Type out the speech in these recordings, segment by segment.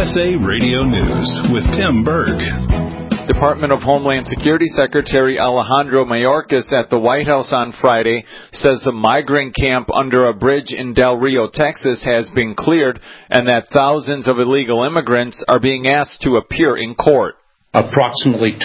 USA Radio News with Tim Berg. Department of Homeland Security Secretary Alejandro Mayorkas at the White House on Friday says the migrant camp under a bridge in Del Rio, Texas has been cleared and that thousands of illegal immigrants are being asked to appear in court. Approximately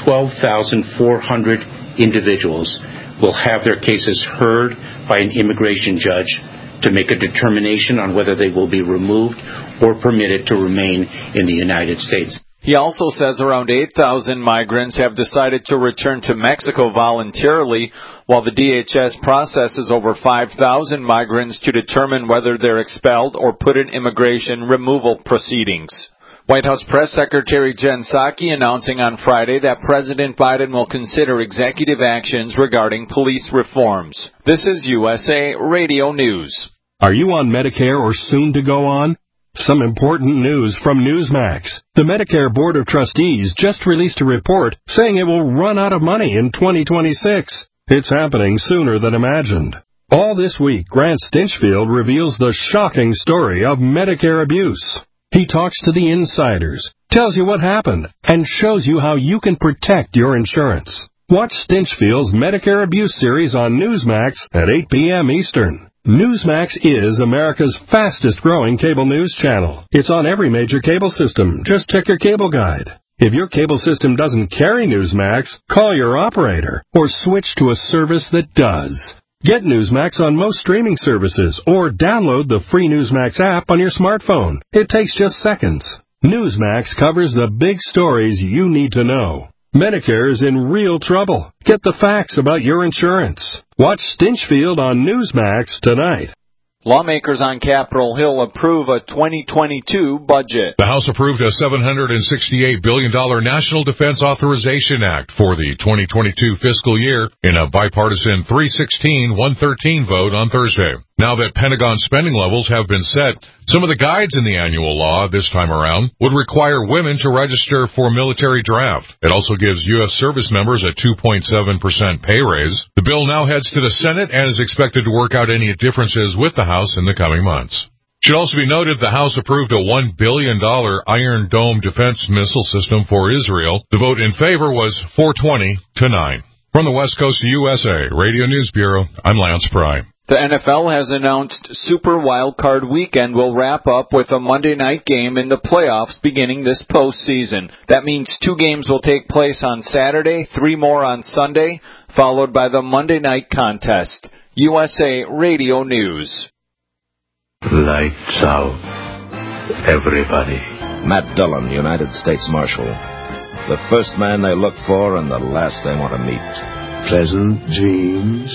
12,400 individuals will have their cases heard by an immigration judge to make a determination on whether they will be removed or permitted to remain in the United States. He also says around 8,000 migrants have decided to return to Mexico voluntarily, while the DHS processes over 5,000 migrants to determine whether they're expelled or put in immigration removal proceedings. White House Press Secretary Jen Psaki announcing on Friday that President Biden will consider executive actions regarding police reforms. This is USA Radio News. Are you on Medicare or soon to go on? Some important news from Newsmax. The Medicare Board of Trustees just released a report saying it will run out of money in 2026. It's happening sooner than imagined. All this week, Grant Stinchfield reveals the shocking story of Medicare abuse. He talks to the insiders, tells you what happened, and shows you how you can protect your insurance. Watch Stinchfield's Medicare Abuse series on Newsmax at 8 p.m. Eastern. Newsmax is America's fastest-growing cable news channel. It's on every major cable system. Just check your cable guide. If your cable system doesn't carry Newsmax, call your operator or switch to a service that does. Get Newsmax on most streaming services or download the free Newsmax app on your smartphone. It takes just seconds. Newsmax covers the big stories you need to know. Medicare is in real trouble. Get the facts about your insurance. Watch Stinchfield on Newsmax tonight. Lawmakers on Capitol Hill approve a 2022 budget. The House approved a $768 billion National Defense Authorization Act for the 2022 fiscal year in a bipartisan 316-113 vote on Thursday. Now that Pentagon spending levels have been set, some of the guides in the annual law this time around would require women to register for military draft. It also gives U.S. service members a 2.7% pay raise. The bill now heads to the Senate and is expected to work out any differences with the House in the coming months. Should also be noted the House approved a $1 billion Iron Dome defense missile system for Israel. The vote in favor was 420 to 9. From the West Coast of USA Radio News Bureau, I'm Lance Pry. The NFL has announced Super Wildcard Weekend will wrap up with a Monday night game in the playoffs beginning this postseason. That means 2 games will take place on Saturday, 3 more on Sunday, followed by the Monday night contest. USA Radio News. Lights out. Everybody. Matt Dillon, United States Marshal. The first man they look for and the last they want to meet. Pleasant dreams.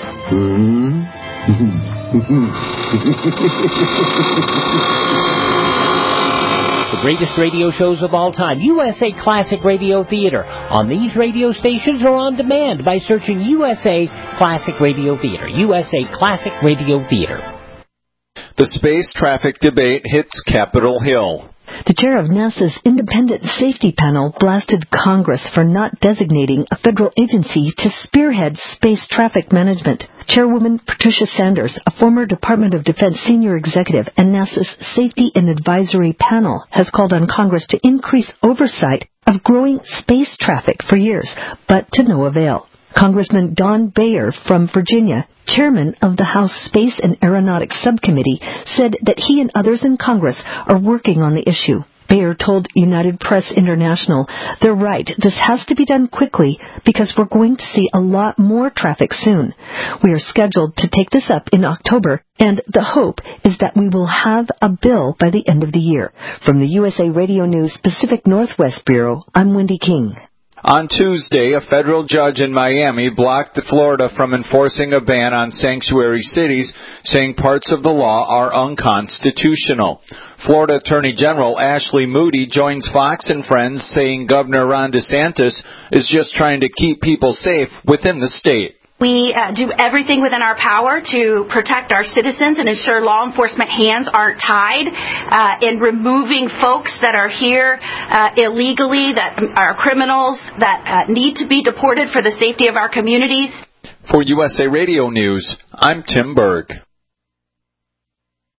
The greatest radio shows of all time, USA Classic Radio Theater, on these radio stations or on demand by searching USA Classic Radio Theater. USA Classic Radio Theater. The space traffic debate hits Capitol Hill. The chair of NASA's Independent Safety Panel blasted Congress for not designating a federal agency to spearhead space traffic management. Chairwoman Patricia Sanders, a former Department of Defense senior executive and NASA's Safety and Advisory Panel, has called on Congress to increase oversight of growing space traffic for years, but to no avail. Congressman Don Bayer from Virginia, chairman of the House Space and Aeronautics Subcommittee, said that he and others in Congress are working on the issue. Bayer told United Press International, "They're right, this has to be done quickly because we're going to see a lot more traffic soon. We are scheduled to take this up in October, and the hope is that we will have a bill by the end of the year." From the USA Radio News Pacific Northwest Bureau, I'm Wendy King. On Tuesday, a federal judge in Miami blocked Florida from enforcing a ban on sanctuary cities, saying parts of the law are unconstitutional. Florida Attorney General Ashley Moody joins Fox and Friends, saying Governor Ron DeSantis is just trying to keep people safe within the state. We do everything within our power to protect our citizens and ensure law enforcement hands aren't tied in removing folks that are here illegally, that are criminals, that need to be deported for the safety of our communities. For USA Radio News, I'm Tim Berg.